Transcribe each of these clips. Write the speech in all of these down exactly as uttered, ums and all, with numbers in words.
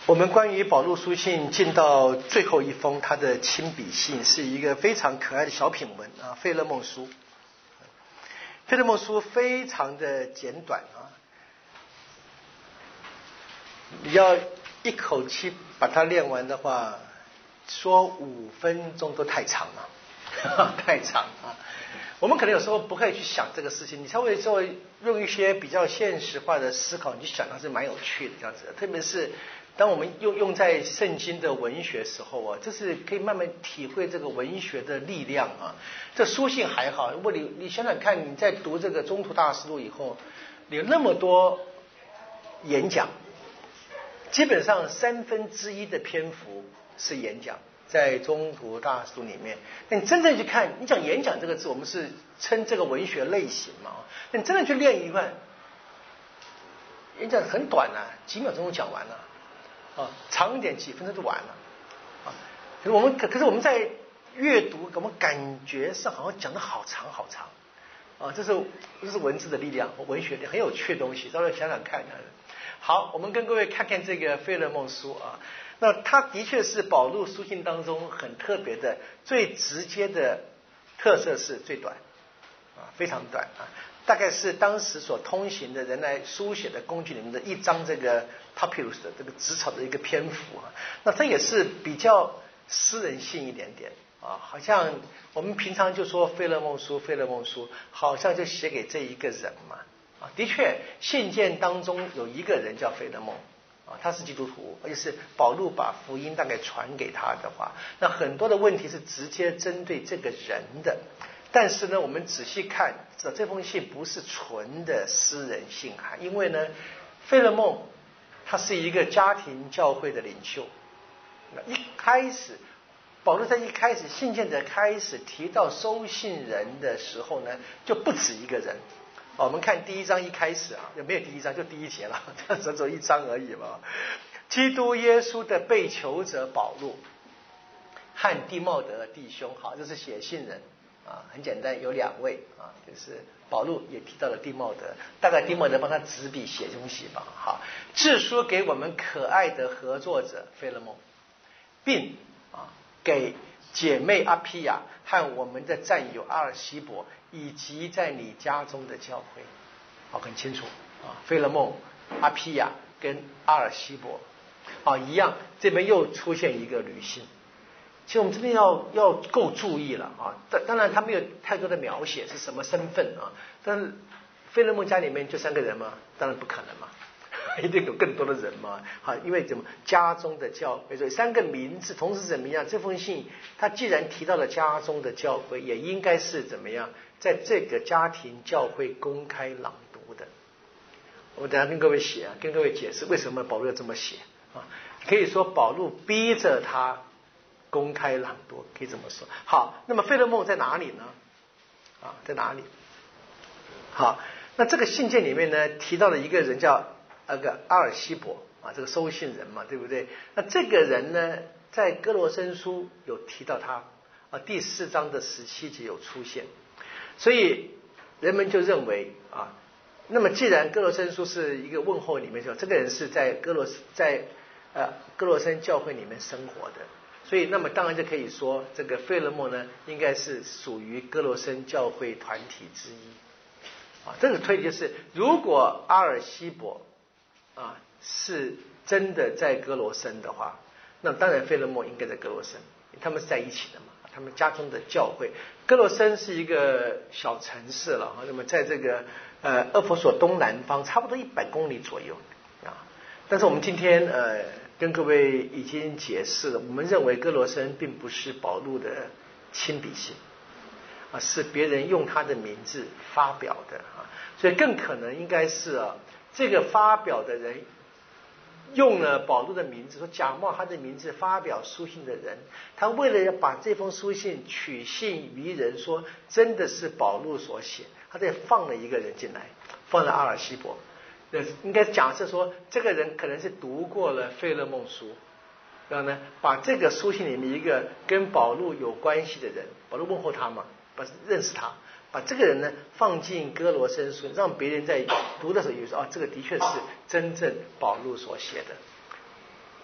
我们关于保禄书信进到最后一封，他的亲笔信是一个非常可爱的小品文啊，费勒梦书。费勒梦书非常的简短啊，你要一口气把它练完的话，说五分钟都太长了，太长啊。我们可能有时候不可以去想这个事情，你稍微稍微用一些比较现实化的思考，你去想它是蛮有趣的这样子的。特别是当我们用用在圣经的文学时候啊，这是可以慢慢体会这个文学的力量啊。这书信还好，如果你你想想看，你在读这个中途大师录以后，你有那么多演讲，基本上三分之一的篇幅是演讲。在中途大师里面，那你真正去看，你讲演讲这个字，我们是称这个文学类型嘛？那你真正去练一段，演讲很短啊，几秒钟就讲完了，啊，长一点几分钟就完了，啊，可是我们可可是我们在阅读，我们感觉上好像讲得好长好长，啊，这是这是文字的力量，文学的很有趣的东西，稍微想想看看。好，我们跟各位看看这个费勒梦书啊。那它的确是保禄书信当中很特别的，最直接的特色是最短啊，非常短啊，大概是当时所通行的人来书写的工具里面的一张这个 papyrus 的这个纸草的一个篇幅啊。那这也是比较私人性一点点啊，好像我们平常就说费勒梦书，费勒梦书好像就写给这一个人嘛啊，的确信件当中有一个人叫费勒梦。他是基督徒，而且是保禄把福音大概传给他的话，那很多的问题是直接针对这个人的。但是呢，我们仔细看，这封信不是纯的私人信函，因为呢，费勒梦他是一个家庭教会的领袖。一开始，保禄在一开始信件的开始提到收信人的时候呢，就不止一个人。我们看第一章一开始啊，也没有第一章，就第一节了，只有一章而已嘛。基督耶稣的被囚者保禄和弟茂德弟兄，好，这是写信人啊，很简单，有两位啊，就是保禄也提到了弟茂德，大概弟茂德帮他执笔写东西吧。好，致书给我们可爱的合作者费勒梦，并啊给姐妹阿皮亚和我们的战友阿尔西伯，以及在你家中的教会，好，很清楚啊。费勒梦、阿皮亚跟阿尔西伯，啊，一样，这边又出现一个女性。其实我们这边要要够注意了啊。当当然他没有太多的描写是什么身份啊，但是费勒梦家里面就三个人吗？当然不可能嘛。一定有更多的人嘛，好，因为怎么家中的教会，所以三个名字同时怎么样？这封信他既然提到了家中的教会，也应该是怎么样，在这个家庭教会公开朗读的。我等一下跟各位写啊，跟各位解释为什么保禄要这么写啊。可以说保禄逼着他公开朗读，可以这么说。好，那么费勒梦在哪里呢？啊，在哪里？好，那这个信件里面呢，提到了一个人叫。那个阿尔西伯啊，这个收信人嘛，对不对？那这个人呢，在哥罗森书有提到他啊，第四章的十七节有出现，所以人们就认为啊，那么既然哥罗森书是一个问候里面说，这个人是在哥罗在呃哥罗森教会里面生活的，所以那么当然就可以说，这个费勒梦呢，应该是属于哥罗森教会团体之一啊。这个推理就是，如果阿尔西伯啊，是真的在哥罗森的话，那当然费勒梦应该在哥罗森，他们是在一起的嘛，他们家中的教会。哥罗森是一个小城市了，那么在这个呃厄弗所东南方，差不多一百公里左右啊。但是我们今天呃跟各位已经解释了，我们认为哥罗森并不是保禄的亲笔信啊，是别人用他的名字发表的啊，所以更可能应该是啊。这个发表的人用了保禄的名字，说假冒他的名字发表书信的人，他为了要把这封书信取信于人，说真的是保禄所写，他再放了一个人进来，放了阿尔西伯。应该假设说这个人可能是读过了费勒梦书，然后呢把这个书信里面一个跟保禄有关系的人，保禄问候他嘛，把认识他，把这个人呢放进哥罗森书，让别人在读的时候以为说，哦，这个的确是真正保禄所写的。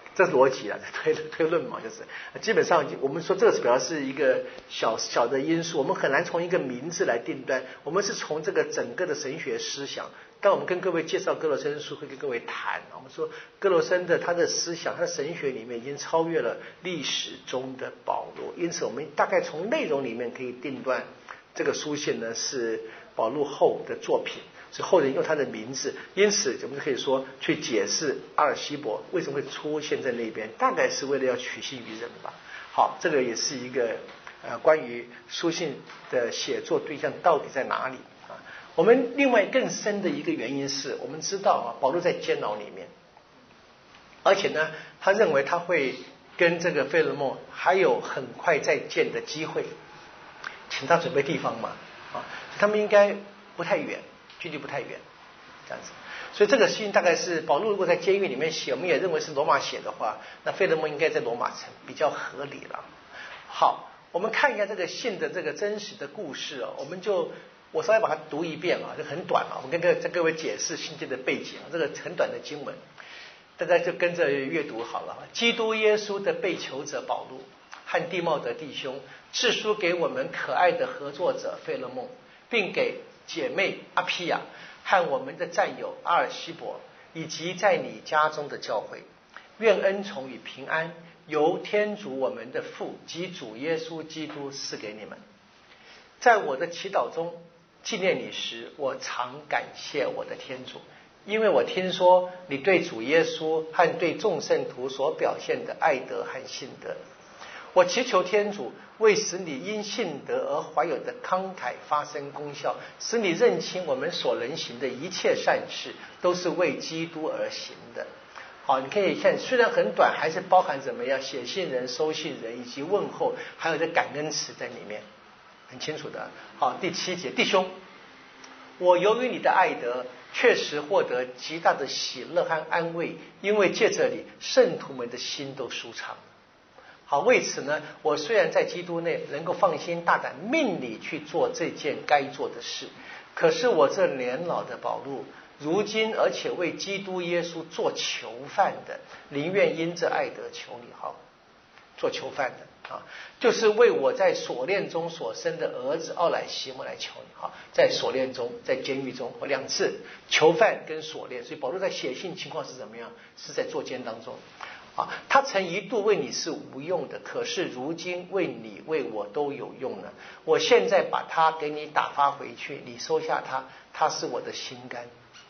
这是逻辑啊，推推论嘛，就是基本上我们说这个主要是一个小小的因素，我们很难从一个名字来定断，我们是从这个整个的神学思想。当我们跟各位介绍哥罗森书，会跟各位谈，我们说哥罗森的他的思想，他的神学里面已经超越了历史中的保罗，因此我们大概从内容里面可以定断这个书信呢是保罗后的作品。是后人用他的名字，因此我们就可以说去解释阿尔西伯为什么会出现在那边，大概是为了要取信于人吧。好，这个也是一个呃关于书信的写作对象到底在哪里啊？我们另外更深的一个原因是我们知道啊，保罗在监牢里面，而且呢，他认为他会跟这个费勒蒙还有很快再见的机会，请他准备地方嘛啊，他们应该不太远。距离不太远，这样子，所以这个信大概是保罗如果在监狱里面写，我们也认为是罗马写的话，那费勒蒙应该在罗马城比较合理了。好，我们看一下这个信的这个真实的故事哦，我们就我稍微把它读一遍啊，就很短啊，我跟各各位解释信件的背景，这个很短的经文，大家就跟着阅读好了。基督耶稣的被囚者保罗和地茂德弟兄，致书给我们可爱的合作者费勒蒙，并给姐妹阿皮亚和我们的战友阿尔西伯，以及在你家中的教会，愿恩宠与平安由天主我们的父及主耶稣基督赐给你们。在我的祈祷中纪念你时，我常感谢我的天主，因为我听说你对主耶稣和对众圣徒所表现的爱德和信德。我祈求天主为使你因信德而怀有的慷慨发生功效，使你认清我们所能行的一切善事都是为基督而行的。好，你可以看，虽然很短，还是包含怎么样写信人、收信人以及问候，还有这感恩词在里面，很清楚的。好，第七节，弟兄，我由于你的爱德，确实获得极大的喜乐和安慰，因为借着你，圣徒们的心都舒畅。好，为此呢，我虽然在基督内能够放心大胆命你去做这件该做的事，可是我这年老的保罗，如今而且为基督耶稣做囚犯的，宁愿因这爱德求你。好，做囚犯的啊，就是为我在锁链中所生的儿子奥乃西莫来求你。好，在锁链中，在监狱中，我两次囚犯跟锁链，所以保罗在写信情况是怎么样？是在坐监当中。啊，他曾一度为你是无用的，可是如今为你为我都有用了。我现在把它给你打发回去，你收下它，它是我的心肝。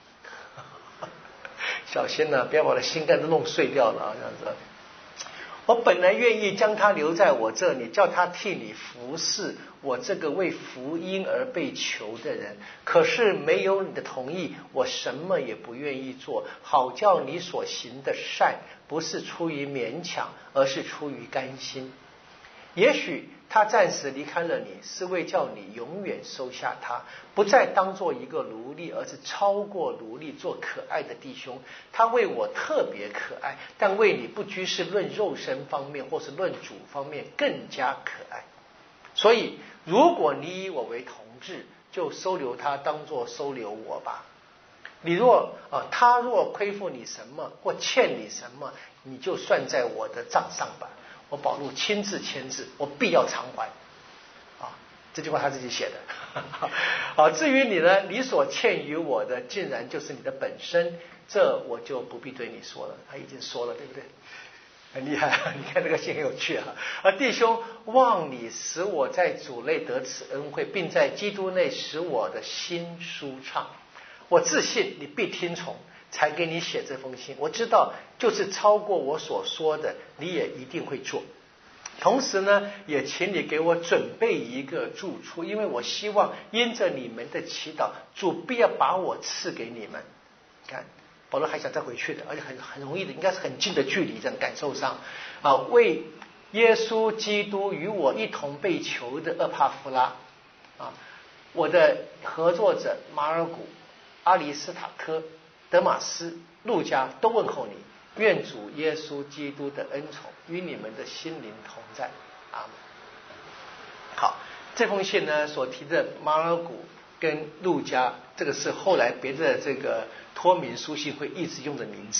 小心呢、啊，不要把我的心肝都弄碎掉了啊！这样子，我本来愿意将他留在我这里，叫他替你服侍我这个为福音而被囚的人，可是没有你的同意，我什么也不愿意做，好叫你所行的善不是出于勉强，而是出于甘心。也许他暂时离开了你，是为叫你永远收下他，不再当做一个奴隶，而是超过奴隶，做可爱的弟兄。他为我特别可爱，但为你不拘是论肉身方面或是论主方面更加可爱。所以如果你以我为同志，就收留他，当作收留我吧。你若、呃、他若亏负你什么或欠你什么，你就算在我的账上吧。我保罗亲自签字，我必要偿还。啊，这句话他自己写的。好，至于你呢，你所欠于我的，竟然就是你的本身，这我就不必对你说了。他已经说了，对不对？很厉害，你看这个信很有趣啊！啊，弟兄，望你使我在主内得此恩惠，并在基督内使我的心舒畅。我自信你必听从，才给你写这封信。我知道，就是超过我所说的，你也一定会做。同时呢，也请你给我准备一个住处，因为我希望因着你们的祈祷，主必要把我赐给你们。看。保罗还想再回去的，而且很很容易的，应该是很近的距离，这样感受上啊，为耶稣基督与我一同被囚的厄帕弗拉啊，我的合作者马尔谷、阿里斯塔科、德马斯、路加都问候你，愿主耶稣基督的恩宠与你们的心灵同在。阿们。好，这封信呢所提的马尔谷跟路加，这个是后来别的这个托名书信会一直用的名字。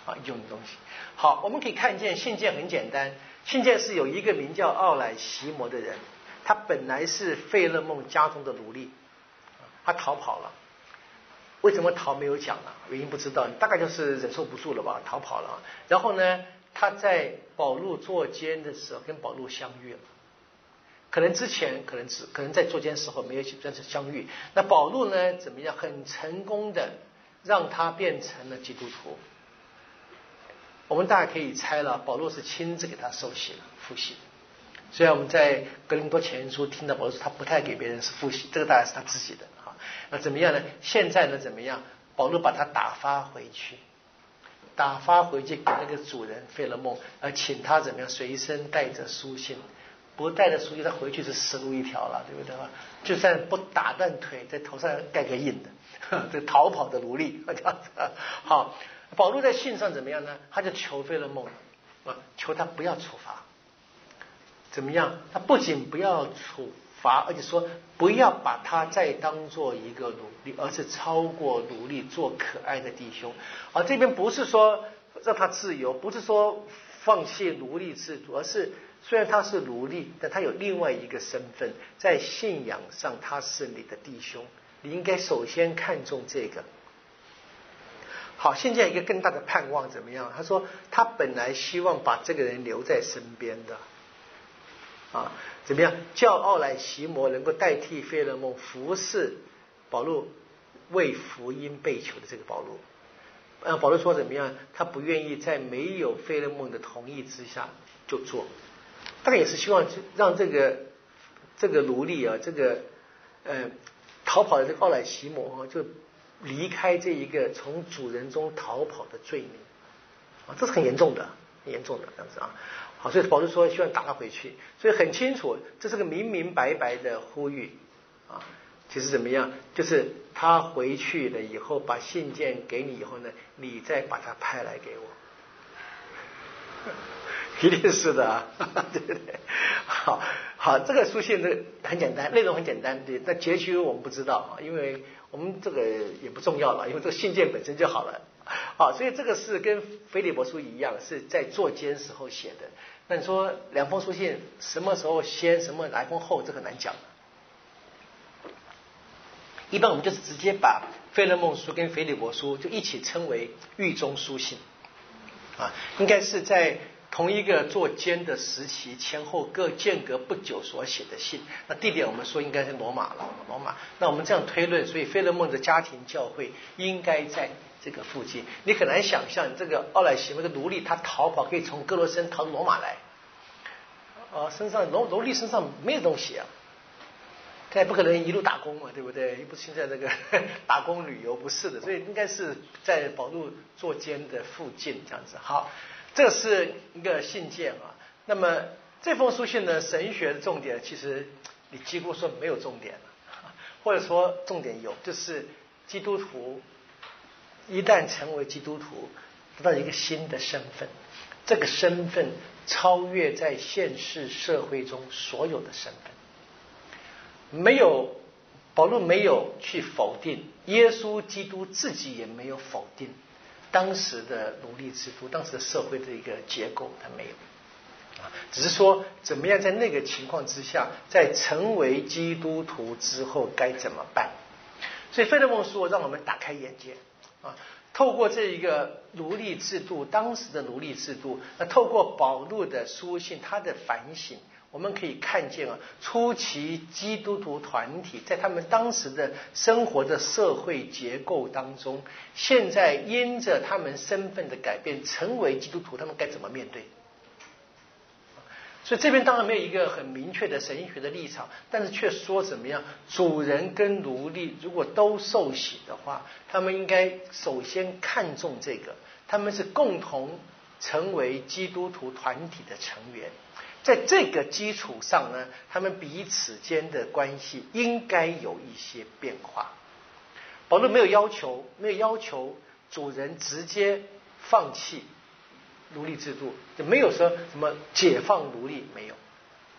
啊，用的东西。好，我们可以看见信件很简单，信件是有一个名叫奥乃西摩的人，他本来是费勒蒙家中的奴隶，他逃跑了。为什么逃没有讲呢？原因不知道，大概就是忍受不住了吧，逃跑了。然后呢，他在保禄坐监的时候跟保禄相遇了。可能之前可能只可能在坐监时候没有真正相遇。那保禄呢怎么样？很成功的让他变成了基督徒。我们大家可以猜了，保禄是亲自给他受洗了，复洗。虽然我们在哥林多前书听到保禄说他不太给别人是复洗，这个当然是他自己的哈。那怎么样呢？现在呢怎么样？保禄把他打发回去，打发回去给那个主人费勒蒙，而请他怎么样随身带着书信。不带着书信，他回去是死路一条了，对不对？就算不打断腿，在头上盖个印的，这逃跑的奴隶。好，保禄在信上怎么样呢？他就求费勒蒙，啊，求他不要处罚。怎么样？他不仅不要处罚，而且说不要把他再当做一个奴隶，而是超过奴隶，做可爱的弟兄。啊，这边不是说让他自由，不是说放弃奴隶制度，而是虽然他是奴隶，但他有另外一个身份，在信仰上他是你的弟兄，你应该首先看重这个。好，现在一个更大的盼望怎么样？他说他本来希望把这个人留在身边的，啊，怎么样？叫奥乃西摩能够代替费勒蒙服侍保禄，为福音被囚的这个保禄。呃，保禄说怎么样？他不愿意在没有费勒蒙的同意之下就做。大概也是希望让这个这个奴隶啊，这个呃逃跑的这个奥乃西摩啊，就离开这一个从主人中逃跑的罪名啊，这是很严重的，很严重的这样子啊。好，所以保罗说希望打他回去，所以很清楚，这是个明明白白的呼吁啊。其实怎么样？就是他回去了以后，把信件给你以后呢，你再把他派来给我。一定是的啊，对不对？好，好，这个书信呢很简单，内容很简单，对，但结局我们不知道啊，因为我们这个也不重要了，因为这个信件本身就好了。好，所以这个是跟腓立比书一样，是在坐监时候写的。那你说两封书信什么时候先，什么哪一封后，这很难讲。一般我们就是直接把费勒蒙书跟腓立比书就一起称为狱中书信啊，应该是在同一个坐监的时期前后各间隔不久所写的信。那地点我们说应该是罗马了，罗马。那我们这样推论，所以费勒蒙的家庭教会应该在这个附近。你很难想象这个奥乃西摩的奴隶他逃跑可以从哥罗森逃到罗马来，啊，身上奴奴隶身上没有东西啊，他也不可能一路打工嘛，对不对？又不是现在这个打工旅游，不是的，所以应该是在保禄坐监的附近这样子。好。这是一个信件啊，那么这封书信呢，神学的重点其实你几乎说没有重点了，或者说重点有，就是基督徒一旦成为基督徒，得到一个新的身份，这个身份超越在现世社会中所有的身份。没有保禄没有去否定，耶稣基督自己也没有否定当时的奴隶制度，当时的社会的一个结构，他没有啊，只是说怎么样在那个情况之下，在成为基督徒之后该怎么办。所以费勒蒙书让我们打开眼界啊，透过这一个奴隶制度，当时的奴隶制度，那透过保禄的书信，他的反省，我们可以看见啊，初期基督徒团体在他们当时的生活的社会结构当中，现在因着他们身份的改变，成为基督徒，他们该怎么面对？所以这边当然没有一个很明确的神学的立场，但是却说怎么样，主人跟奴隶如果都受洗的话，他们应该首先看重这个，他们是共同成为基督徒团体的成员。在这个基础上呢，他们彼此间的关系应该有一些变化。保罗没有要求，没有要求主人直接放弃奴隶制度，就没有说什么解放奴隶，没有。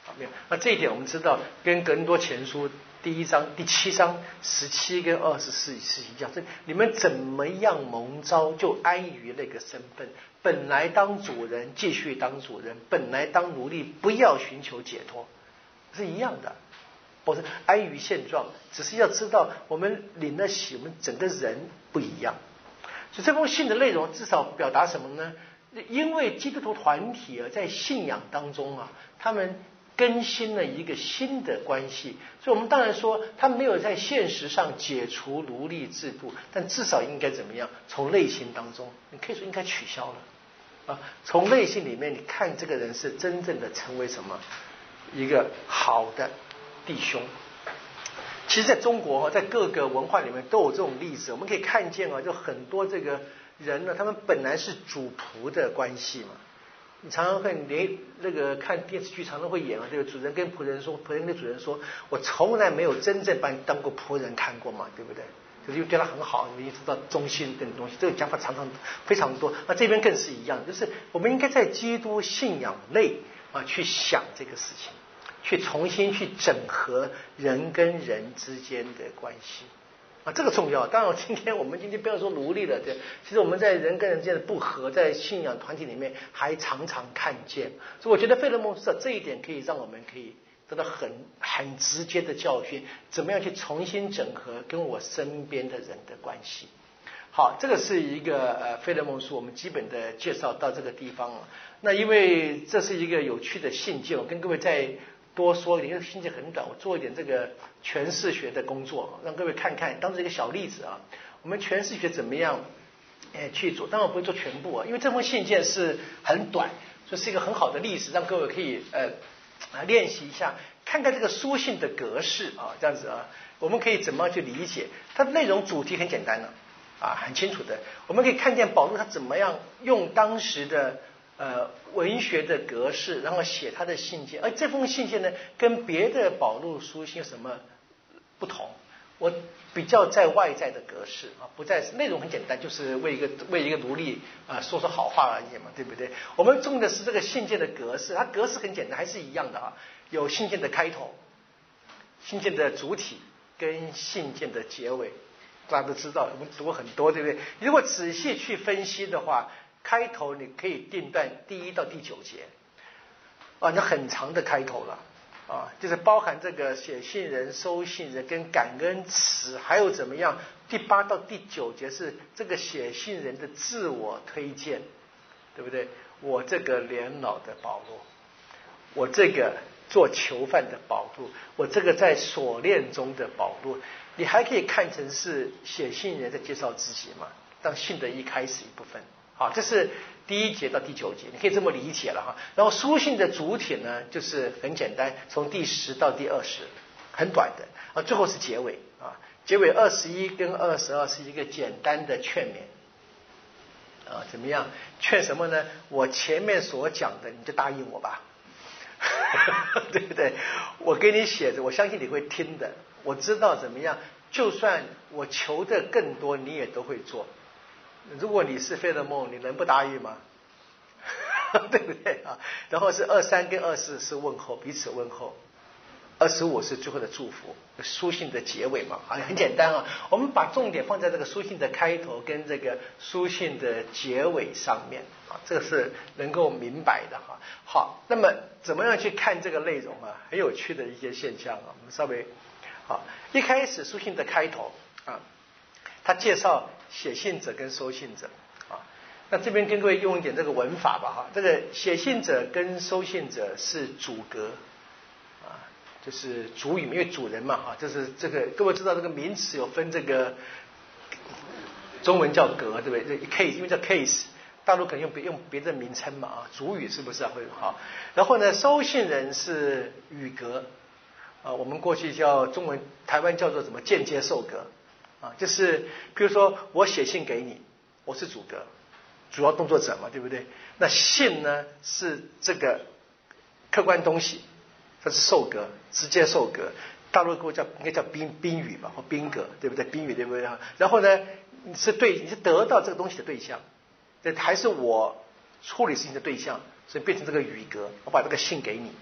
没有。那这一点我们知道，跟格林多前书第一章第七章十七跟二十四是一样。这你们怎么样蒙召，就安于那个身份。本来当主人，继续当主人；本来当奴隶，不要寻求解脱，是一样的。不是安于现状，只是要知道我们领了洗，我们整个人不一样。所以这封信的内容至少表达什么呢？因为基督徒团体啊，在信仰当中啊，他们更新了一个新的关系。所以我们当然说，他没有在现实上解除奴隶制度，但至少应该怎么样？从内心当中，你可以说应该取消了啊。从内心里面，你看这个人是真正的成为什么？一个好的弟兄。其实在中国，在各个文化里面都有这种例子，我们可以看见啊，就很多这个人呢，他们本来是主仆的关系嘛。你常常会连那个看电视剧常常会演啊，这个主人跟仆人说，仆人跟主人说，我从来没有真正把你当过仆人看过嘛，对不对？就是对他很好，你知道忠心等东西，这个讲法常常非常多。那这边更是一样，就是我们应该在基督信仰内啊去想这个事情。去重新去整合人跟人之间的关系啊，这个重要。当然，今天我们今天不要说奴隶了，对，其实我们在人跟人之间的不和，在信仰团体里面还常常看见。所以我觉得费勒蒙书这一点可以让我们可以得到很很直接的教训，怎么样去重新整合跟我身边的人的关系。好，这个是一个呃费勒蒙书，我们基本的介绍到这个地方了。那因为这是一个有趣的信件，我跟各位在多说一点，因为信息很短，我做一点这个诠释学的工作，让各位看看，当做一个小例子啊。我们诠释学怎么样，呃，去做？当然不会做全部啊，因为这封信件是很短，所以是一个很好的例子，让各位可以呃啊练习一下，看看这个书信的格式啊，这样子啊，我们可以怎么样去理解？它的内容主题很简单了啊，很清楚的。我们可以看见保罗他怎么样用当时的呃，文学的格式，然后写他的信件，而这封信件呢，跟别的保禄书信有什么不同？我比较在外在的格式啊，不在内容很简单，就是为一个为一个奴隶啊说说好话而已嘛，对不对？我们重的是这个信件的格式，它格式很简单，还是一样的啊，有信件的开头、信件的主体跟信件的结尾，大家都知道，我们读过很多，对不对？如果仔细去分析的话，开头你可以定断第一到第九节，啊，那很长的开头了，啊，就是包含这个写信人、收信人跟感恩词，还有怎么样？第八到第九节是这个写信人的自我推荐，对不对？我这个年老的保罗，我这个做囚犯的保罗，我这个在锁链中的保罗，你还可以看成是写信人在介绍自己嘛？当信的一开始一部分。好，这是第一节到第九节，你可以这么理解了哈。然后书信的主体呢，就是很简单，从第十到第二十，很短的啊，最后是结尾啊，结尾二十一跟二十二是一个简单的劝勉啊，怎么样？劝什么呢？我前面所讲的，你就答应我吧，对不对？我给你写着，我相信你会听的。我知道怎么样，就算我求的更多，你也都会做。如果你是费勒蒙，你能不答应吗？对不对啊？然后是二三跟二四是问候，彼此问候。二十五是最后的祝福，书信的结尾嘛，啊，很简单啊。我们把重点放在这个书信的开头跟这个书信的结尾上面啊，这个是能够明白的哈。好，那么怎么样去看这个内容啊？很有趣的一些现象啊，我们稍微好，一开始书信的开头啊，他介绍写信者跟收信者啊，那这边跟各位用一点这个文法吧哈，这个写信者跟收信者是主格啊，就是主语，因为主人嘛哈，就是这个各位知道这个名词有分这个中文叫格对不对？这 case 因为叫 case， 大陆可能用别用别的名称嘛啊，主语是不是啊会好？然后呢，收信人是语格啊，我们过去叫中文台湾叫做什么间接受格。啊，就是比如说我写信给你，我是主格，主要动作者嘛，对不对？那信呢是这个客观东西，它是受格，直接受格。大陆给我叫应该叫宾宾语吧，或宾格，对不对？宾语对不对？然后呢，你是对，你是得到这个东西的对象，这还是我处理事情的对象，所以变成这个语格，我把这个信给你。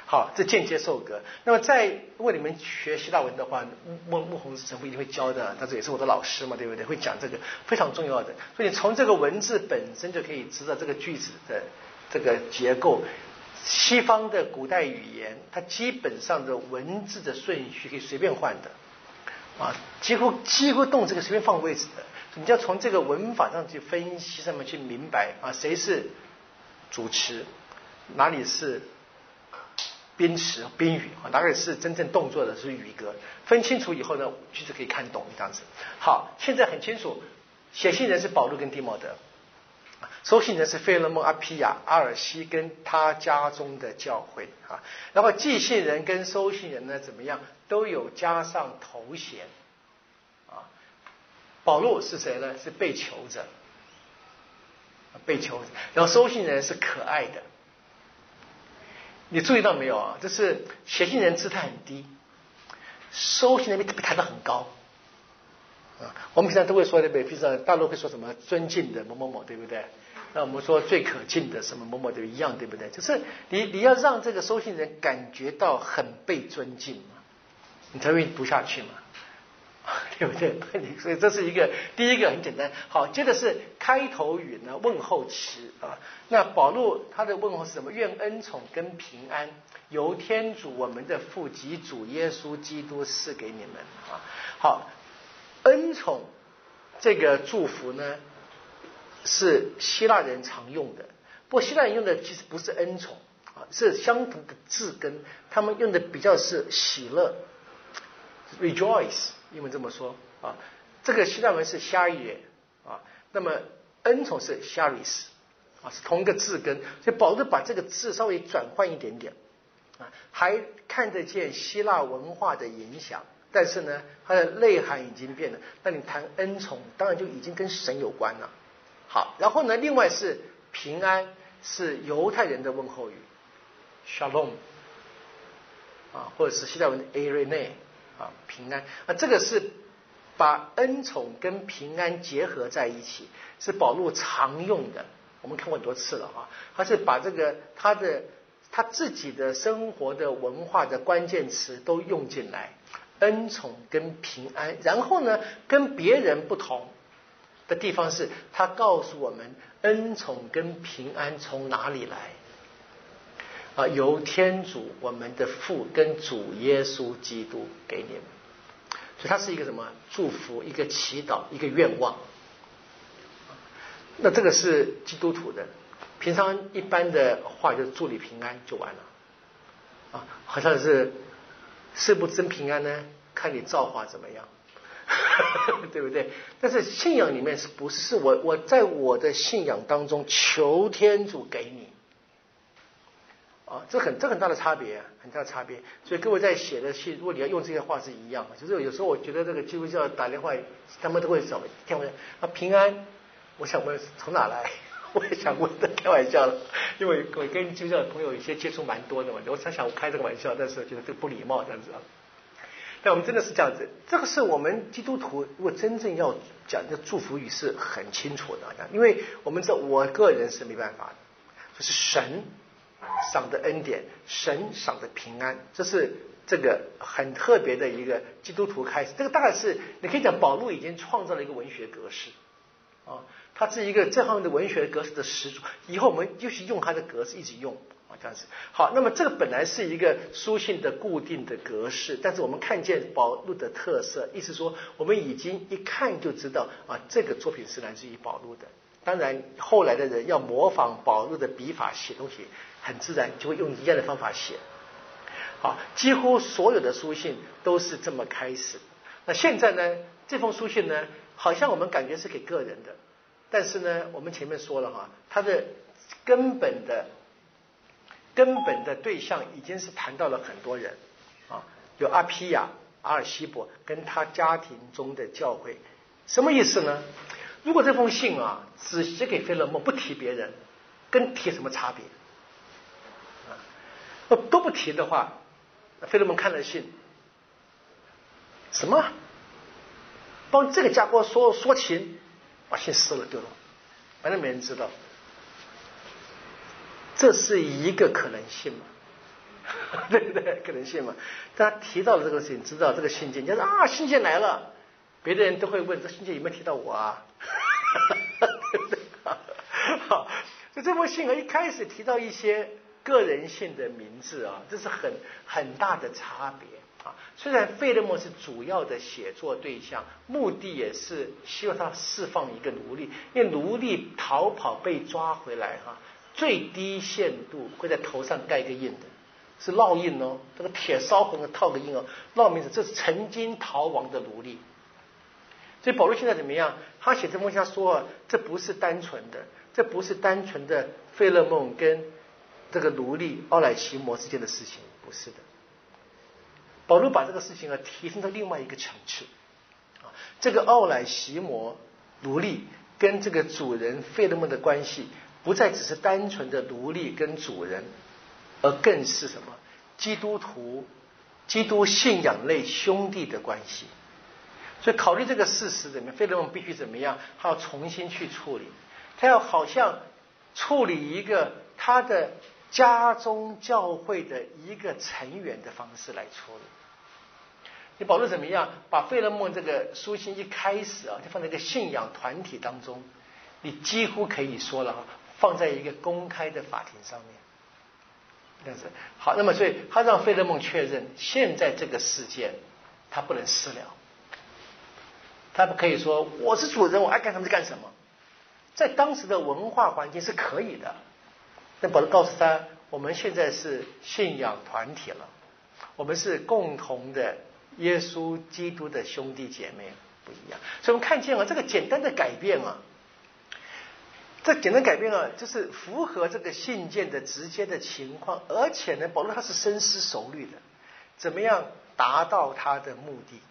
好，这间接受格。那么在如果你们学希腊文的话，穆穆宏神父一定会教的，他这也是我的老师嘛，对不对？会讲这个非常重要的。所以你从这个文字本身就可以知道这个句子的这个结构。西方的古代语言，它基本上的文字的顺序可以随便换的，啊，几乎几乎动这个随便放位置的。你就要从这个文法上去分析，上面去明白啊，谁是主词，哪里是宾词宾语啊，哪里是真正动作的是语格，分清楚以后呢，句子可以看懂这样子。好，现在很清楚，写信人是保禄跟提摩德。收信人是费勒蒙、阿皮亚、阿尔西跟他家中的教会啊，然后寄信人跟收信人呢怎么样都有加上头衔啊。保禄是谁呢？是被囚者，被囚者。然后收信人是可爱的。你注意到没有啊？就是写信人姿态很低，收信人被抬得很高。啊，我们平常都会说对不对？平常大陆会说什么尊敬的某某某，对不对？那我们说最可敬的什么某某的一样，对不对？就是你你要让这个收信人感觉到很被尊敬嘛，你才会读下去嘛，对不对？所以这是一个第一个很简单。好，接着是开头语呢，问候词啊。那保禄他的问候是什么？愿恩宠跟平安由天主我们的父及主耶稣基督赐给你们啊。好。恩宠这个祝福呢，是希腊人常用的。不过希腊人用的其实不是恩宠啊，是相同的字根，他们用的比较是喜乐 ，rejoice， 英文这么说啊。这个希腊文是 charis 啊，那么恩宠是 charis 啊，是同一个字根，所以保罗把这个字稍微转换一点点啊，还看得见希腊文化的影响。但是呢，它的内涵已经变了。那你谈恩宠，当然就已经跟神有关了。好，然后呢，另外是平安，是犹太人的问候语 ，shalom 啊，或者是希腊文的 eirene 啊，平安啊，这个是把恩宠跟平安结合在一起，是保禄常用的。我们看过很多次了啊，他是把这个他的他自己的生活的文化的关键词都用进来。恩宠跟平安，然后呢，跟别人不同的地方是，他告诉我们恩宠跟平安从哪里来啊？由天主我们的父跟主耶稣基督给你们，所以它是一个什么祝福，一个祈祷，一个愿望。那这个是基督徒的，平常一般的话就是祝你平安就完了啊，好像是。是不真平安呢？看你造化怎么样，对不对？但是信仰里面是不是是我我在我的信仰当中求天主给你啊？这很这很大的差别，很大的差别。所以各位在写的信，如果你要用这些话是一样的，就是有时候我觉得这个基督教打电话，他们都会找天问啊平安，我想问从哪来？我也想问的，开玩笑了，因为我跟基督教的朋友有些接触蛮多的嘛，我常想我开这个玩笑，但是觉得这个不礼貌这样子啊。但我们真的是这样子，这个是我们基督徒如果真正要讲的祝福语是很清楚的，因为我们知道我个人是没办法的，就是神赏的恩典，神赏的平安，这是这个很特别的一个基督徒开始。这个大概是你可以讲保禄已经创造了一个文学格式啊。它是一个这方面的文学格式的始祖，以后我们就是用它的格式一直用啊，这样子。好，那么这个本来是一个书信的固定的格式，但是我们看见保禄的特色，意思说我们已经一看就知道啊，这个作品是来自于保禄的。当然，后来的人要模仿保禄的笔法写东西，很自然就会用一样的方法写。好，几乎所有的书信都是这么开始。那现在呢，这封书信呢，好像我们感觉是给个人的。但是呢，我们前面说了哈，它的根本的根本的对象已经是谈到了很多人啊，有阿皮亚、阿尔西伯跟他家庭中的教会，什么意思呢？如果这封信啊只写给菲勒蒙，不提别人，跟提什么差别啊？都不提的话，菲勒蒙看了信，什么帮这个家伙说说情？把信撕了丢了，反正没人知道。这是一个可能性嘛？ 对不对？可能性嘛。但他提到了这个事情，知道这个信件，你说啊，信件来了，别的人都会问这信件有没有提到我啊？对不对？好，所以这封信啊，一开始提到一些个人性的名字啊，这是很很大的差别啊。虽然费勒蒙是主要的写作对象，目的也是希望他释放一个奴隶，因为奴隶逃跑被抓回来哈、啊，最低限度会在头上盖个印的，是烙印哦，这个铁烧红的套个印哦，烙名字，这是曾经逃亡的奴隶。所以保罗现在怎么样？他写这封信他说啊，这不是单纯的，这不是单纯的费勒蒙跟这个奴隶奥乃西摩之间的事情，不是的。保罗把这个事情啊提升到另外一个层次啊，这个奥乃西摩奴隶跟这个主人费勒蒙的关系，不再只是单纯的奴隶跟主人，而更是什么？基督徒、基督信仰类兄弟的关系。所以考虑这个事实怎么样，费勒蒙必须怎么样？他要重新去处理，他要好像处理一个他的家中教会的一个成员的方式来处理。你保罗怎么样？把费勒蒙这个书信一开始啊，就放在一个信仰团体当中，你几乎可以说了，放在一个公开的法庭上面。这样子好，那么所以他让费勒蒙确认，现在这个事件他不能私了。他不可以说我是主人，我爱干什么就干什么，在当时的文化环境是可以的。那保罗告诉他，我们现在是信仰团体了，我们是共同的耶稣基督的兄弟姐妹，不一样。所以我们看见了这个简单的改变啊，这简单改变啊，就是符合这个信件的直接的情况，而且呢，保罗他是深思熟虑的，怎么样达到他的目的。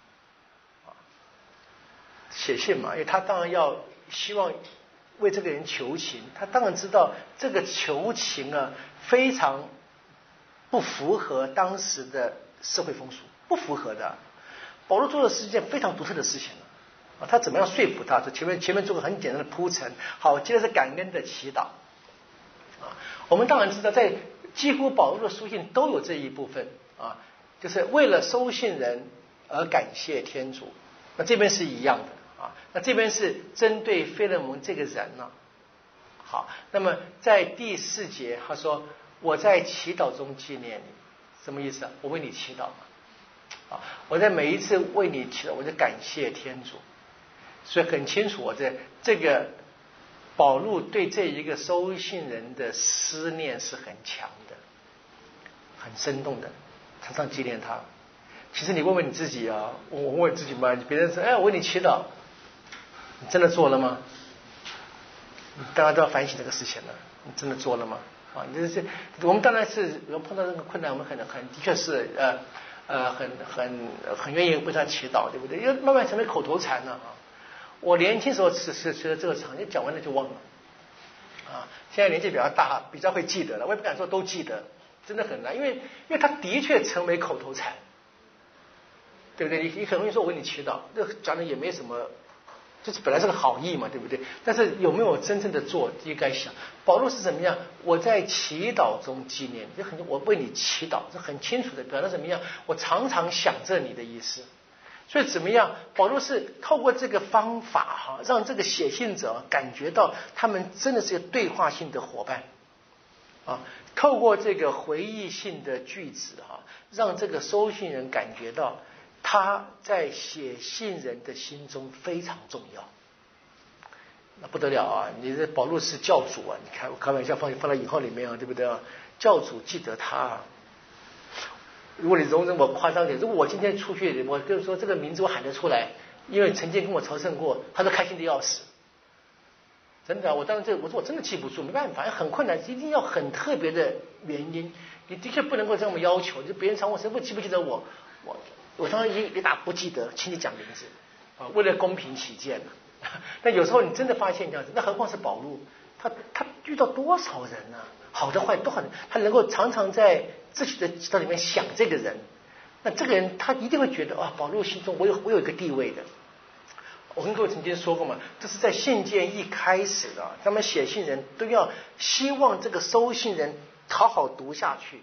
写信嘛，因为他当然要希望为这个人求情，他当然知道这个求情啊非常不符合当时的社会风俗，不符合的。保罗做的是一件非常独特的事情啊，他怎么样说服他？这前面前面做个很简单的铺陈。好，接着是感恩的祈祷啊。我们当然知道，在几乎保罗的书信都有这一部分啊，就是为了收信人而感谢天主。那这边是一样的。啊，那这边是针对费勒蒙这个人呢、啊。好，那么在第四节他说：“我在祈祷中纪念你。”什么意思啊？我为你祈祷嘛。啊，我在每一次为你祈祷，我就感谢天主。所以很清楚，我在这个保禄对这一个收信人的思念是很强的，很生动的，常常纪念他。其实你问问你自己啊，我问自己嘛，别人说：“哎，我为你祈祷。”你真的做了吗？你当然都要反省这个事情了。你真的做了吗？啊，你这是我们当然是碰到这个困难，我们很很的确是呃呃很很很愿意为他祈祷，对不对？因为慢慢成为口头禅了啊。我年轻时候是是是这个场，就讲完了就忘了啊。现在年纪比较大，比较会记得了，我也不敢说都记得，真的很难，因为因为他的确成为口头禅，对不对？你你很容易说我为你祈祷，这讲的也没什么。就是本来是个好意嘛，对不对？但是有没有真正的做，应该想。保罗是怎么样？我在祈祷中纪念你，很我为你祈祷，这很清楚的表达怎么样？我常常想着你的意思。所以怎么样？保罗是透过这个方法哈，让这个写信者感觉到他们真的是一个对话性的伙伴啊。透过这个回忆性的句子哈，让这个收信人感觉到。他在写信人的心中非常重要，那不得了啊！你这保禄是教主啊，你开开玩笑放放在引号里面啊，对不对啊？教主记得他啊。如果你容忍我夸张点，如果我今天出去，我跟你说这个名字我喊得出来，因为曾经跟我朝圣过，他都开心的要死。真的、啊，我当然这我说我真的记不住，没办法，很困难，一定要很特别的原因。你的确不能够这么要求，就别人常问谁不记不记得我，我。我常常一一打不记得，请你讲名字啊，为了公平起见。但有时候你真的发现这样子，那何况是保禄，他他遇到多少人呢、啊？好的坏都很，他能够常常在自己的祈祷里面想这个人，那这个人他一定会觉得啊，保禄心中我有我有一个地位的。我跟各位曾经说过嘛，这是在信件一开始啊，他们写信人都要希望这个收信人好好读下去。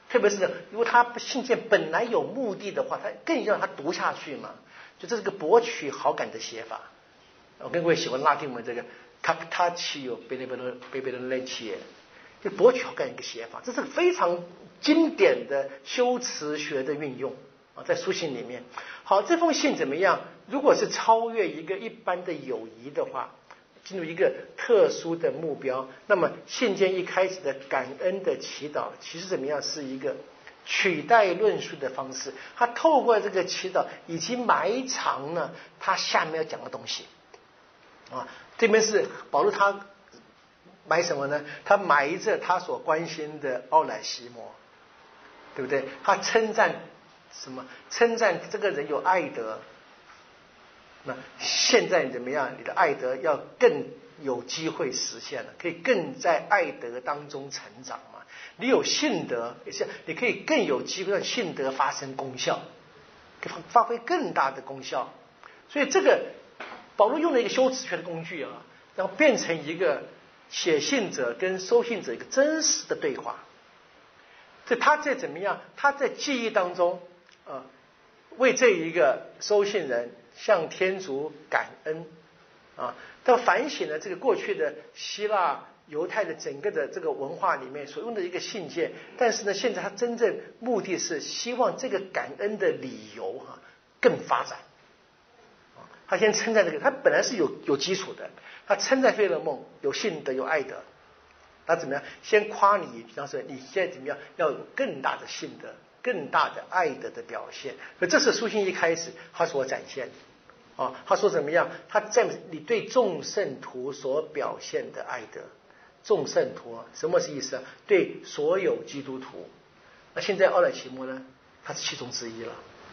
特别是如果他信件本来有目的的话，他更要让他读下去嘛。就这是个博取好感的写法。我跟各位喜欢拉丁文这个 captatio benevolentiae， 就博取好感一个写法，这是非常经典的修辞学的运用啊，在书信里面。好，这封信怎么样？如果是超越一个一般的友谊的话，进入一个特殊的目标，那么信件一开始的感恩的祈祷，其实怎么样是一个取代论述的方式。他透过这个祈祷以及埋藏呢，他下面要讲的东西啊。这边是保罗他埋什么呢？他埋着他所关心的奥乃西摩，对不对？他称赞什么？称赞这个人有爱德。那现在你怎么样？你的爱德要更有机会实现了，可以更在爱德当中成长嘛。你有信德，也是你可以更有机会让信德发生功效，可以发挥更大的功效。所以这个保罗用了一个修辞学的工具啊，然后变成一个写信者跟收信者一个真实的对话。这他在怎么样？他在记忆当中，呃，为这一个收信人向天主感恩啊，他反省了这个过去的希腊犹太的整个的这个文化里面所用的一个信件，但是呢，现在他真正目的是希望这个感恩的理由哈、啊、更发展。他先称赞这个，他本来是有有基础的，他称赞费勒孟有信德有爱德，他怎么样？先夸你，比方说你现在怎么样，要有更大的信德、更大的爱德的表现。所以这是书信一开始他所展现的啊。他说怎么样？他在你对众圣徒所表现的爱德，众圣徒什么是意思啊？对所有基督徒。那现在奥乃西摩呢？他是其中之一了。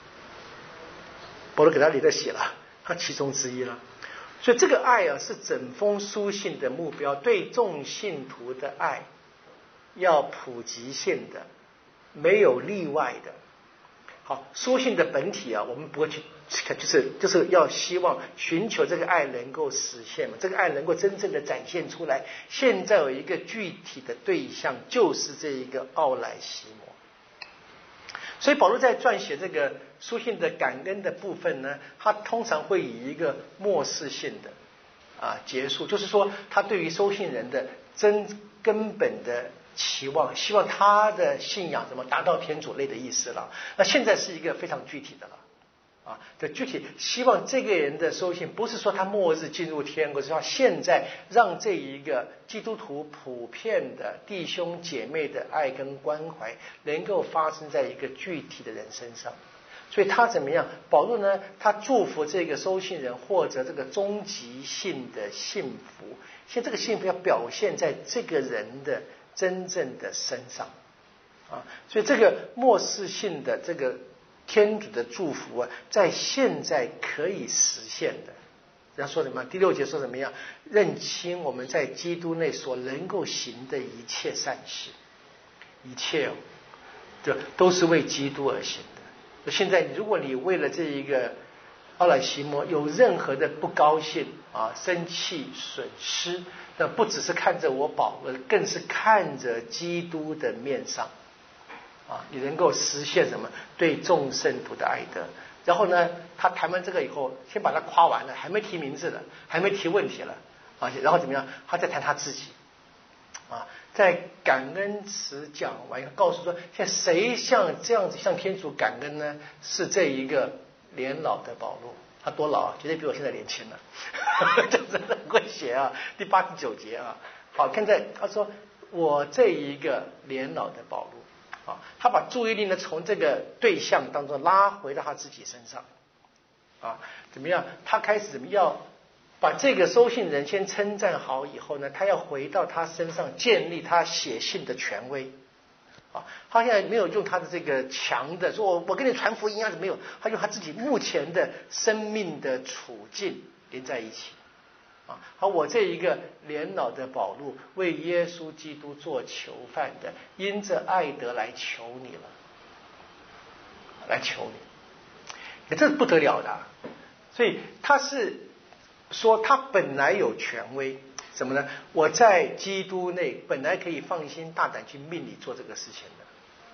保罗给他里头写了。他其中之一了，所以这个爱啊是整封书信的目标，对众信徒的爱要普及性的，没有例外的。好，书信的本体啊，我们不会去看，就是就是要希望寻求这个爱能够实现嘛，这个爱能够真正的展现出来。现在有一个具体的对象，就是这一个奥乃西摩。所以保罗在撰写这个书信的感恩的部分呢，他通常会以一个末世性的啊结束，就是说他对于收信人的真根本的期望，希望他的信仰怎么达到天主类的意思了。那现在是一个非常具体的了啊，这具体希望这个人的收信不是说他末日进入天国，是说现在让这一个基督徒普遍的弟兄姐妹的爱跟关怀能够发生在一个具体的人身上。所以他怎么样？保罗呢，他祝福这个收信人获得这个终极性的幸福，现在这个幸福要表现在这个人的真正的身上啊，所以这个末世性的这个天主的祝福啊，在现在可以实现的。然后说什么？第六节说怎么样？认清我们在基督内所能够行的一切善事，一切哦，这都是为基督而行的。现在如果你为了这一个奥乃西摩有任何的不高兴啊、生气、损失，那不只是看着我保罗，更是看着基督的面上啊，你能够实现什么？对众圣徒的爱德。然后呢，他谈完这个以后，先把他夸完了，还没提名字了，还没提问题了啊，然后怎么样？他再谈他自己啊，在感恩词讲完以后，告诉说，现在谁像这样子向天主感恩呢？是这一个年老的保罗。他多老啊？绝对比我现在年轻了，这真的很会写啊！第八、第九节啊，好，看在他说我这一个年老的保罗啊，他把注意力呢从这个对象当中拉回到他自己身上啊，怎么样？他开始怎么样把这个收信人先称赞好以后呢，他要回到他身上建立他写信的权威。啊，他现在没有用他的这个强的说，我我跟你传福音啊，没有，他用他自己目前的生命的处境连在一起。啊，好，我这一个年老的保禄为耶稣基督做囚犯的，因着爱德来求你了，来求你，这是不得了的啊。所以他是说他本来有权威。什么呢？我在基督内本来可以放心大胆去命你做这个事情的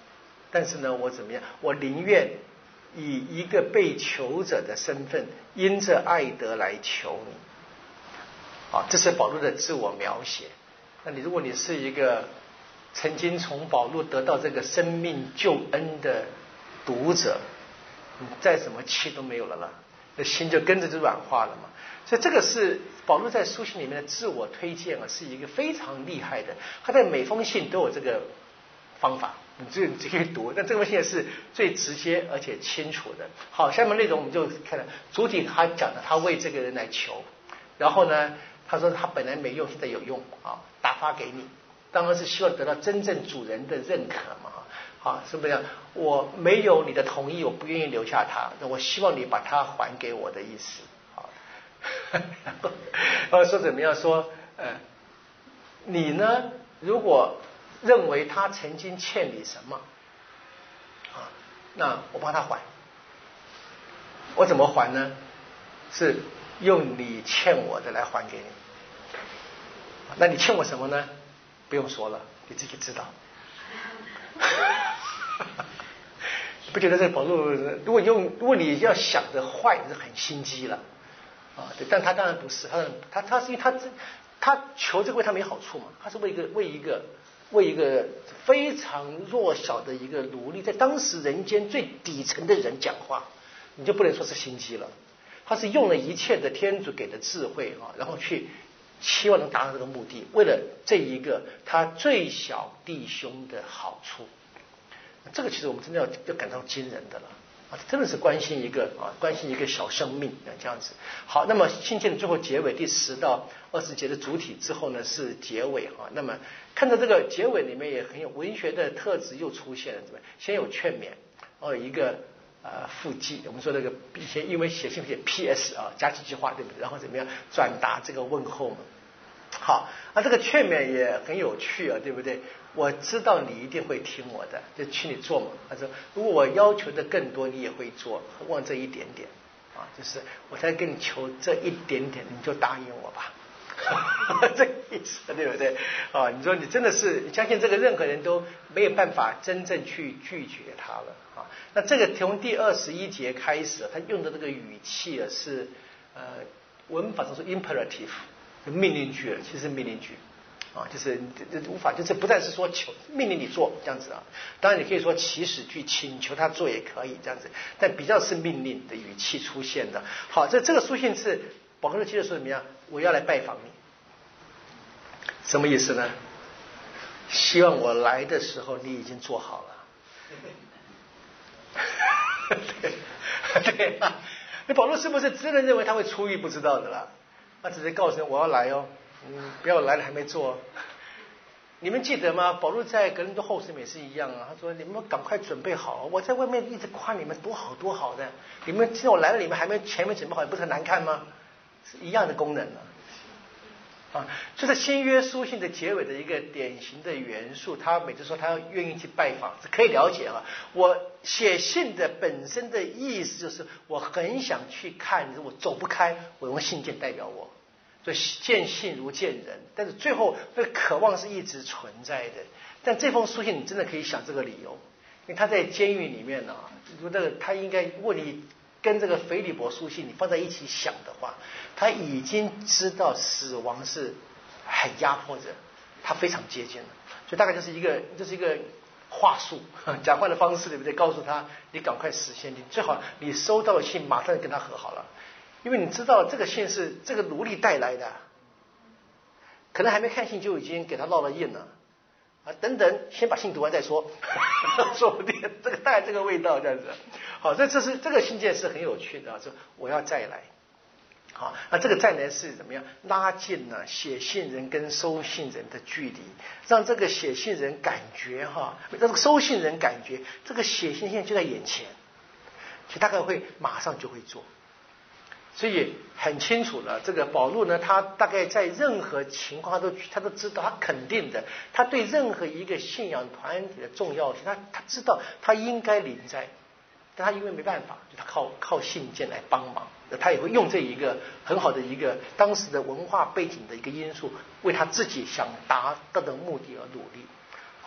但是呢，我怎么样？我宁愿以一个被求者的身份，因着爱德来求你。啊，这是保罗的自我描写。那你如果你是一个曾经从保罗得到这个生命救恩的读者，你再怎么气都没有了啦，那心就跟着就软化了嘛。所以这个是保罗在书信里面的自我推荐啊，是一个非常厉害的。他在每封信都有这个方法，你只你只可以读，但这封信是最直接而且清楚的。好，下面内容我们就看了主体，他讲的他为这个人来求，然后呢，他说他本来没用，现在有用啊，打发给你，当然是希望得到真正主人的认可嘛。好，是不是？我没有你的同意，我不愿意留下他，那我希望你把他还给我的意思。好，然后说怎么样？说呃，你呢？如果认为他曾经欠你什么啊，那我帮他还。我怎么还呢？是用你欠我的来还给你。那你欠我什么呢？不用说了，你自己知道。不觉得这保罗，如果用如果你要想的坏，是很心机了啊。对，但他当然不是，他他他是因为他他求这个为他没好处嘛，他是为一个为一个为一个非常弱小的一个奴隶，在当时人间最底层的人讲话，你就不能说是心机了。他是用了一切的天主给的智慧啊，然后去希望能达到这个目的，为了这一个他最小弟兄的好处。这个其实我们真的要要感到惊人的了啊！真的是关心一个啊，关心一个小生命啊，这样子。好，那么信件的最后结尾第十到二十节的主体之后呢是结尾啊。那么看到这个结尾里面也很有文学的特质又出现了，怎么？先有劝勉，哦，一个呃附记，我们说那个以前因为写信写 P S 啊，加几句话对不对？然后怎么样转达这个问候嘛？好，啊，这个劝勉也很有趣啊，对不对？我知道你一定会听我的，就请你做嘛。他说，如果我要求的更多，你也会做，何况这一点点啊，就是我才跟你求这一点点，你就答应我吧，这个意思对不对？啊，你说你真的是你相信这个，任何人都没有办法真正去拒绝他了啊。那这个从第二十一节开始，他用的这个语气啊是呃文法上说 imperative。命令句，其实是命令句啊，就是这无法，就是不但是说求命令你做这样子啊，当然你可以说祈使句，请求他做也可以这样子，但比较是命令的语气出现的。好，这这个书信是保罗接着说怎么样？我要来拜访你，什么意思呢？希望我来的时候你已经做好了。对对啊，那保罗是不是真的认为他会出狱？不知道的啦。他只是告诉人我要来哦，嗯，不要来了还没做。你们记得吗？保罗在格林多后书也是一样啊，他说你们赶快准备好，我在外面一直夸你们多好多好的，你们现在我来了，你们还没前面准备好，不是很难看吗？是一样的功能啊。啊，这是新约书信的结尾的一个典型的元素。他每次说他要愿意去拜访，是可以了解啊。我写信的本身的意思就是我很想去看，我走不开，我用信件代表我，所以见信如见人。但是最后那个渴望是一直存在的。但这封书信你真的可以想这个理由，因为他在监狱里面呢、啊，觉得他应该，如果你跟这个腓立伯书信你放在一起想的话，他已经知道死亡是很压迫着，他非常接近了，所以大概就是一个就是一个话术，讲话的方式，对不对？告诉他你赶快实现，你最好你收到的信马上跟他和好了，因为你知道这个信是这个奴隶带来的，可能还没看信就已经给他烙了印了。啊，等等，先把信读完再说，说不定这个带这个味道这样子。好，这这是这个信件是很有趣的，说我要再来。好，那这个再来是怎么样拉近呢、啊、写信人跟收信人的距离，让这个写信人感觉哈，让这个收信人感觉这个写信现在就在眼前，所以大概会马上就会做。所以很清楚了，这个保罗呢，他大概在任何情况他都他都知道，他肯定的，他对任何一个信仰团体的重要性，他他知道他应该临在，但他因为没办法，就他靠靠信件来帮忙，他也会用这一个很好的一个当时的文化背景的一个因素，为他自己想达到的目的而努力。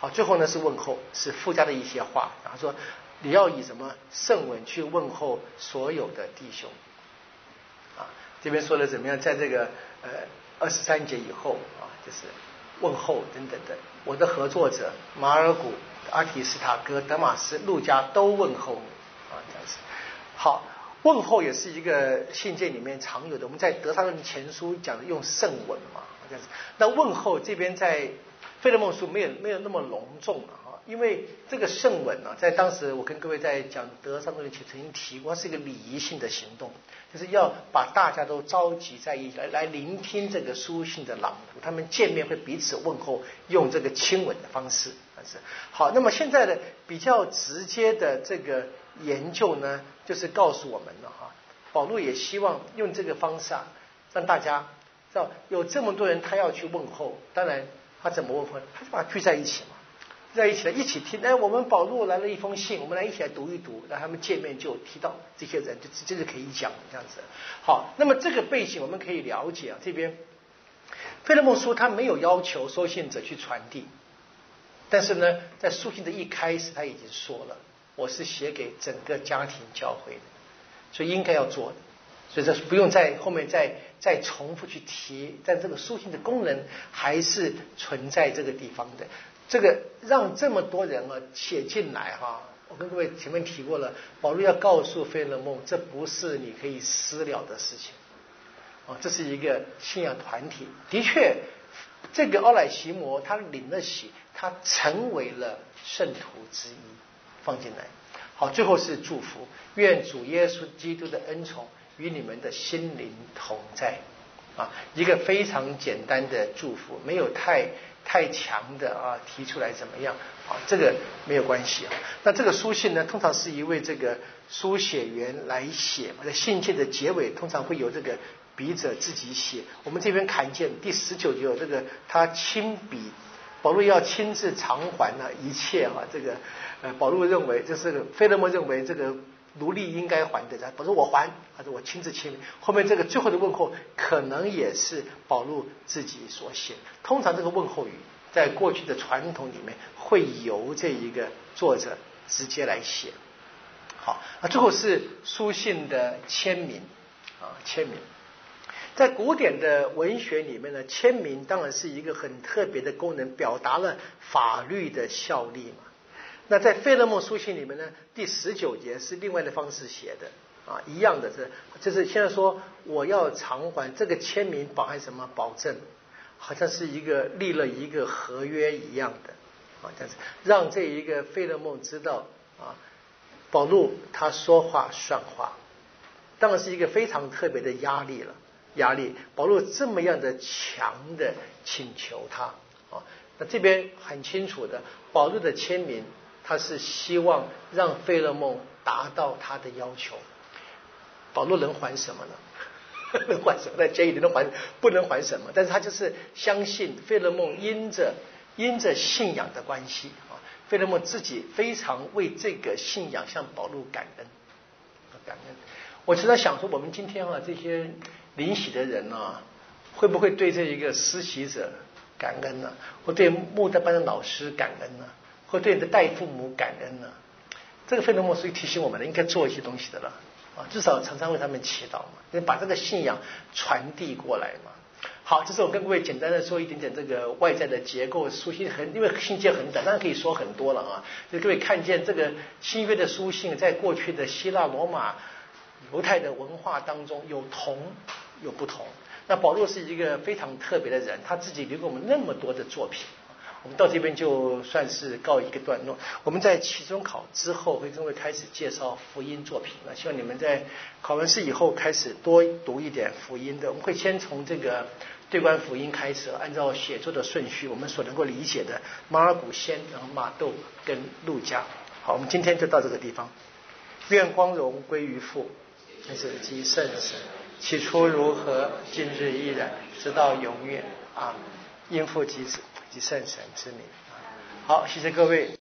好，最后呢是问候，是附加的一些话，然后说你要以什么圣吻去问候所有的弟兄。啊，这边说的怎么样？在这个呃二十三节以后啊，就是问候等等的。我的合作者马尔谷、阿提斯塔哥、德马斯、路加都问候你啊，这样子。好，问候也是一个信件里面常有的。我们在德撒罗尼迦前书讲的用圣吻嘛，这样子。那问候这边在腓勒梦书没有没有那么隆重了哈，因为这个圣吻呢，在当时我跟各位在讲德撒罗尼迦曾经提过，它是一个礼仪性的行动。就是要把大家都召集在一起来来聆听这个书信的朗读，他们见面会彼此问候，用这个亲吻的方式。好，那么现在的比较直接的这个研究呢，就是告诉我们了哈，保罗也希望用这个方式啊，让大家知道有这么多人他要去问候，当然他怎么问候，他就把它聚在一起嘛。在一起来一起听，哎，我们保罗来了一封信，我们来一起来读一读，让他们见面就提到这些人，就这就可以讲这样子。好，那么这个背景我们可以了解啊，这边腓勒梦书他没有要求收信者去传递，但是呢，在书信的一开始他已经说了，我是写给整个家庭教会的，所以应该要做的，所以这不用在后面再再重复去提，但这个书信的功能还是存在这个地方的。这个让这么多人啊写进来哈，我跟各位前面提过了，保罗要告诉腓勒梦，这不是你可以私了的事情啊，这是一个信仰团体。的确，这个奥乃西摩他领了洗，他成为了圣徒之一，放进来。好，最后是祝福，愿主耶稣基督的恩宠与你们的心灵同在啊，一个非常简单的祝福，没有太。太强的啊，提出来怎么样啊？这个没有关系啊。那这个书信呢，通常是一位这个书写员来写嘛，在信件的结尾通常会有这个笔者自己写。我们这边看见第十九节有这个他亲笔，保罗要亲自偿还呢、啊、一切啊。这个呃，保罗认为，就是腓勒梦认为这个奴隶应该还的，保罗我还，还是我亲自签名。后面这个最后的问候可能也是保罗自己所写。通常这个问候语在过去的传统里面会由这一个作者直接来写。好，那最后是书信的签名啊，签名。在古典的文学里面呢，签名当然是一个很特别的功能，表达了法律的效力嘛。那在腓勒梦书信里面呢，第十九节是另外的方式写的啊，一样的，这就是现在说我要偿还，这个签名保含什么保证，好像是一个立了一个合约一样的啊，但是让这一个腓勒梦知道啊，保罗他说话算话，当然是一个非常特别的压力了，压力。保罗这么样的强的请求他啊，那这边很清楚的，保罗的签名。他是希望让腓勒梦达到他的要求。保罗能还什么呢？能还什么？在监狱里能还不能还什么？但是他就是相信腓勒梦因着因着信仰的关系啊，腓勒梦自己非常为这个信仰向保罗感恩，感恩。我常常想说，我们今天啊这些领洗的人啊，会不会对这一个施洗者感恩呢？或对牧道班的老师感恩呢？或对你的代父母感恩呢？这个腓勒梦是提醒我们的，应该做一些东西的了啊，至少常常为他们祈祷嘛，把这个信仰传递过来嘛。好，这是我跟各位简单的说一点点这个外在的结构。书信很，因为信件很短，当然可以说很多了啊。就各位看见这个新约的书信，在过去的希腊、罗马、犹太的文化当中有同有不同。那保罗是一个非常特别的人，他自己留给我们那么多的作品。我们到这边就算是告一个段落。我们在期中考之后会跟各位开始介绍福音作品了，希望你们在考完试以后开始多读一点福音的。我们会先从这个对观福音开始，按照写作的顺序，我们所能够理解的马尔谷先，然后马窦跟路加。好，我们今天就到这个地方。愿光荣归于父，子及圣神，起初如何，今日依然，直到永远啊！因父及子及圣神之名。好，谢谢各位。